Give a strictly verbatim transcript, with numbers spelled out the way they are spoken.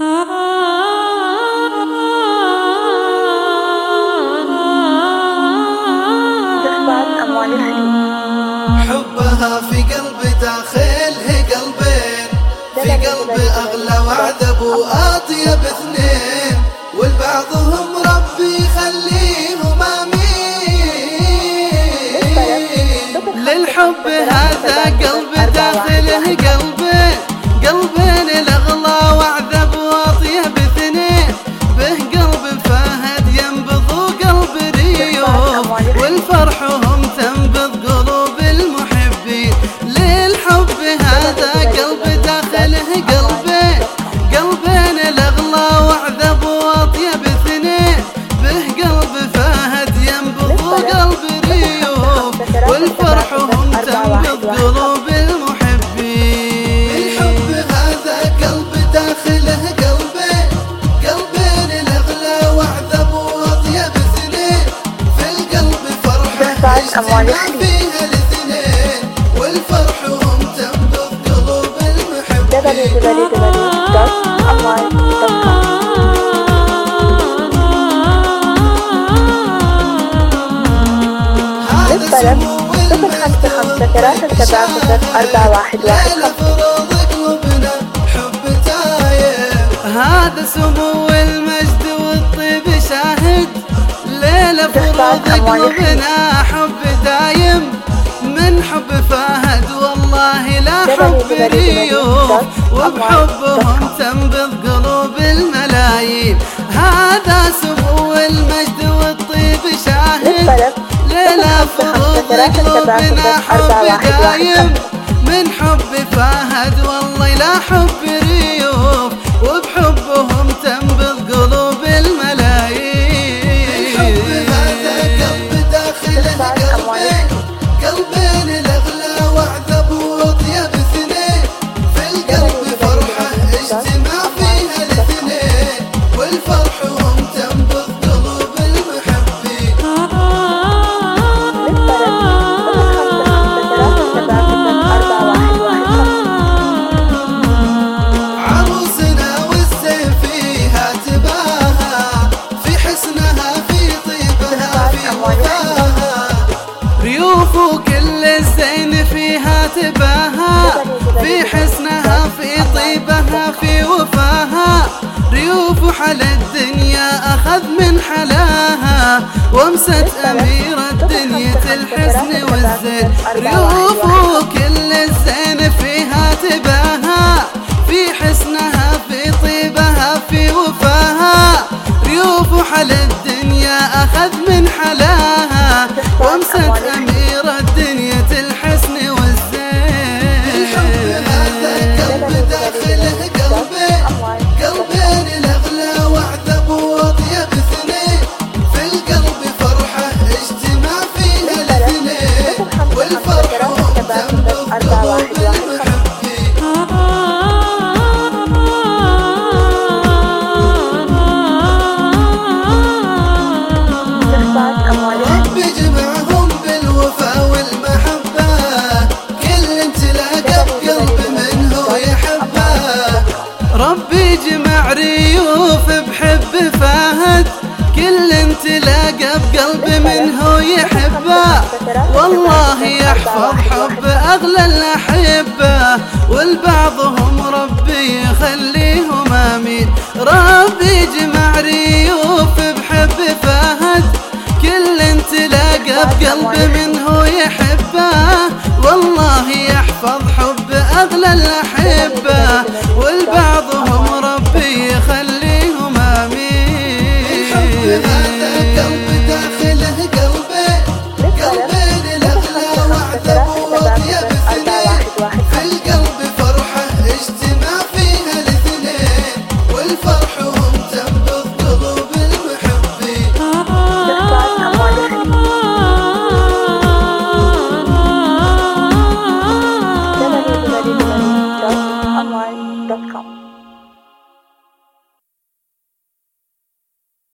حبها في قلبي داخله قلبين، في قلبي أغلى وأعذب وأطيب اثنين، والبعضهم ربي يخليهم آمين. للحب هذا قلبي داخله قلبين، قلبين الأغلى وأعذب وأطيب اثنين، به قلب فهد ينبض وقلب ريوم، والفرح هم تنبض قلوب المحبين. للحب هذا قلبي داخله قلبين، قلبين الأغلى وأعذب وأطيب اثنين، به قلب فهد ينبض وقلب ريوم، والفرح هم تنبض قلوب المحبين. الحب هذا قلبي داخله قلبين، قلبين الأغلى وأعذب وأطيب اثنين، في القلب فرحة اجتماع فيها الاثنين، والفرح هم تنبض قلوب المحبين. صفر خمسة خمسة ثلاثة سبعة صفر أربعة واحد واحد خمسة. هذا سمو المجد والطيب شاهد، ليلة فروض قلوبنا حب دايم، من حب فهد والله لا حب ريوف، وبحبهم تنبض قلوب الملايين. هذا سمو المجد والطيب شاهد، ليلة فروض قلوبنا حب دايم، من حب فهد والله لا حب ريوف، وبحبهم تنبض قلوب الملايين. الحب هذا قلب داخله قلبين، قلبين الأغلى وأعذب وأطيب اثنين، في القلب فرحة اجتماع فيها الاثنين، والفرح هم تنبض قلوب المحبين. عروسنا والزين فيها تباهى، في حسنها في طيبها في وفاها، ريوف وكل الزين فيها تباهى، في حسنها في طيبها في وفاها، ريوف حل الدنيا أخذ من حلاها، وامست أميرة دنيا الحسن والزين. ريوف وكل الزين فيها تباهى، في حسنها في طيبها في وفاها، ريوف حل الدنيا أخذ من حلاها، وامست أميرة دنيا الحسن والزين. الحب هذا قلب داخله قلبين، قلبين الأغلى وأعذب وأطيب اثنين، في القلب فرحة اجتماع فيها الاثنين، والفرح هم تنبض قلوب المحبين. ربي جمعهم بالوفا والمحبة، كل تلاقى بقلب منه يحبه، ربي جمع ريوف بحب فهد، كل تلاقى بقلب منه يحبه، والله يحفظ حب أغلى الأحبة، والبعضهم ربي يخليهم آمين. ربي جمع ريوف بحب فهد، كل تلاقى بقلب منه يحبه، والله يحفظ حب أغلى الأحبة،